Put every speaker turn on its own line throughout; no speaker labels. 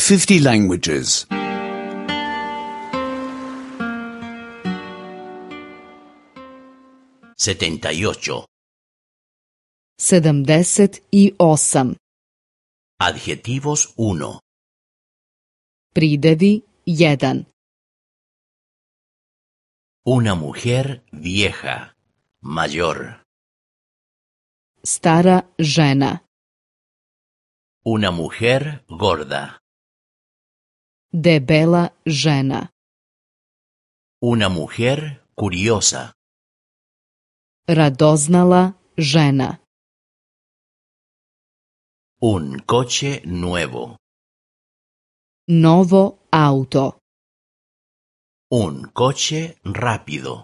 50 languages.
78.
78.
Adjetivos 1.
Pridevi 1.
Una mujer vieja, mayor.
Stara žena.
Una mujer gorda.
Debela žena.
Una mujer curiosa.
Radoznala žena.
Un coche nuevo.
Novo auto.
Un coche rápido.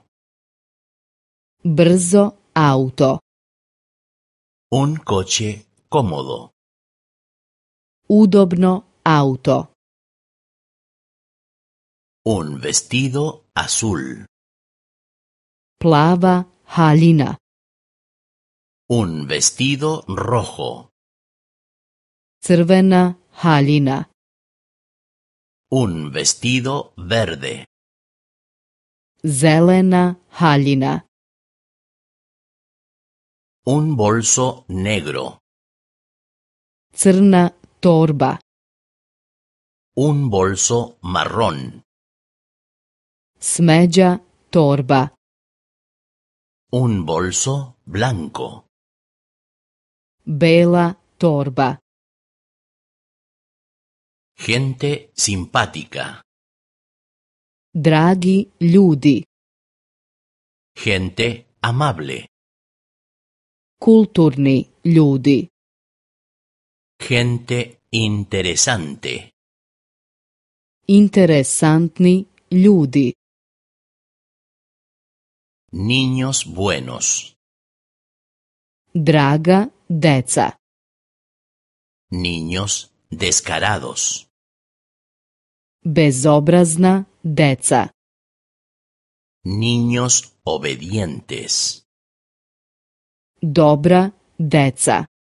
Brzo auto.
Un coche cómodo.
Udobno auto.
Un vestido azul.
Plava haljina.
Un vestido rojo.
Crvena haljina.
Un vestido verde.
Zelena haljina.
Un bolso negro.
Crna torba.
Un bolso marrón.
Smeđa torba.
Un bolso blanco.
Bela torba.
Gente simpática.
Dragi ljudi.
Gente amable.
Kulturni ljudi.
Gente interesante.
Interesantni ljudi.
Niños buenos.
Draga deca.
Niños descarados.
Bezobrazna deca.
Niños obedientes.
Dobra deca.